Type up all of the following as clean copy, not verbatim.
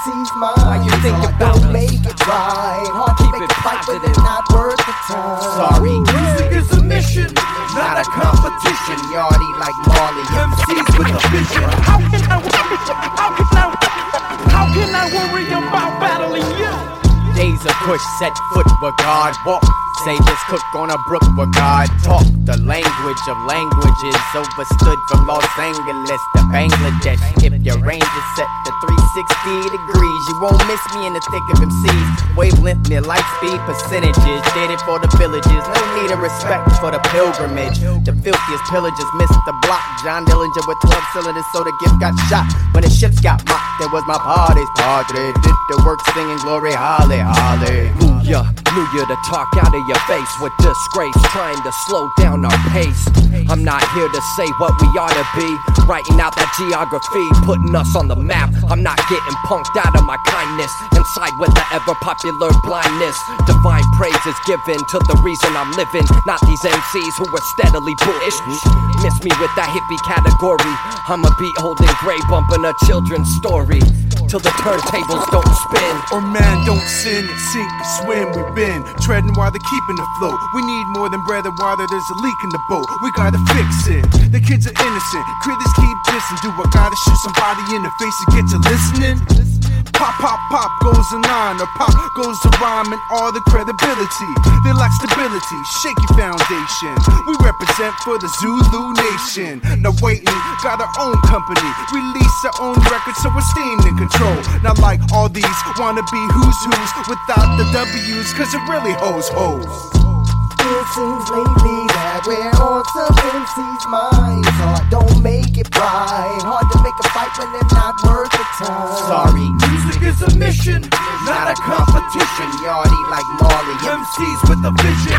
MC's mind. Why you think about don't make it right. Hard to make it fight, but it's not worth the time. Sorry, music is a mission, not a competition. Yardy like Marley, MCs with a vision. How can I worry about battling you? Days of push, set foot where God walk. Sages cook on a brook where God talk. The language of languages overstood from Los Angeles to Bangladesh. If your range is set to 360 degrees, you won't miss me in the thick of MCs. Wavelength near light speed percentages. Did it for the villages, no need of respect for the pilgrimage. The filthiest pillagers missed the block. John Dillinger with 12 cylinders, so the gift got shot. When the ships got mocked, there was my party's party. Did the work singing glory, holly, holly. Knew you to talk out of your face with disgrace, trying to slow down our pace. I'm not here to say what we ought to be, writing out that geography, putting us on the map. I'm not getting punked out of my kindness, inside with the ever popular blindness. Divine praise is given to the reason I'm living, not these MCs who were steadily bullish. Miss me with that hippie category. I'ma be old and gray, bumping a children's story till the turntables don't spin. Or man, don't sin, sink, swim. We've been treading while they're keeping the flow. We need more than bread and water, there's a leak in the boat. We gotta fix it. The kids are innocent, critics keep dissing. Do I gotta shoot somebody in the face to get you listening? Pop, pop, pop goes a line, or pop goes a rhyme, and all the credibility. They lack stability, shaky foundation. We represent for the Zulu nation. Now waiting, got our own company, release our own records, so we're staying in control. Not like all these wanna be who's without the W's, cause it really hoes. It seems lately that we're on some MC's minds. Hard don't make it right. Hard to make a fight when they're not worth the time. Sorry, music is a mission, not a competition. Yardy like Marley, MCs with a vision.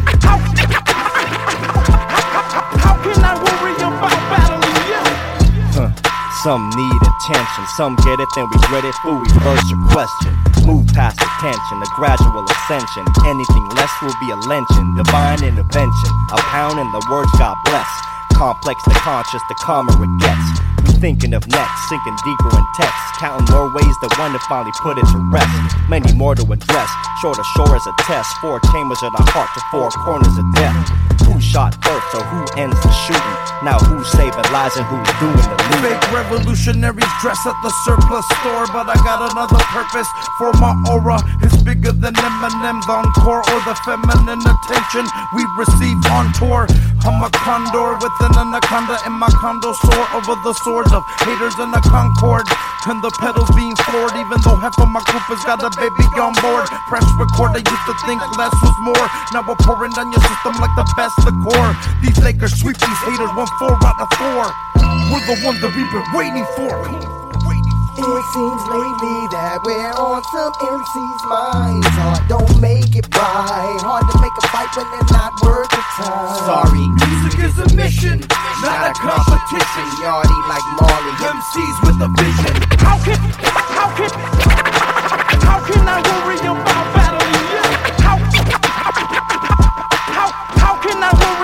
How can I worry about battling you? Some need attention, some get it, then regret it. Who reverse your question? Move past attention, a gradual ascension. Anything less will be a lynching. Divine intervention, a pound and the words God bless. Complex the conscious, the calmer it gets. We thinking of next, sinking deeper in text. Counting more ways than one to finally put it to rest. Many more to address, shore to shore as a test. 4 chambers in our heart to 4 corners of death. Who shot first or who ends the shooting? Now who's saving lives and who's doing the looting? Fake revolutionaries dress at the surplus store, but I got another purpose for my aura. It's bigger than Eminem's encore or the feminine attention we receive on tour. I'm a condor with an anaconda in my condo, soar over the swords of haters in a Concorde. And the pedals being floored, even though half of my group has got a baby on board. Press record, I used to think less was more. Now we're pouring down your system like the best liqueur. These Lakers sweep these haters 1-4 out of 4. We're the ones that we've been waiting for. It seems lately that we're on some MC's minds. Hard don't make it right. Hard to make a fight when they're not worth the time. Sorry, music is a mission, not a competition. Yardy like Marley, MCs with a vision. How can I worry about battling you? How can I worry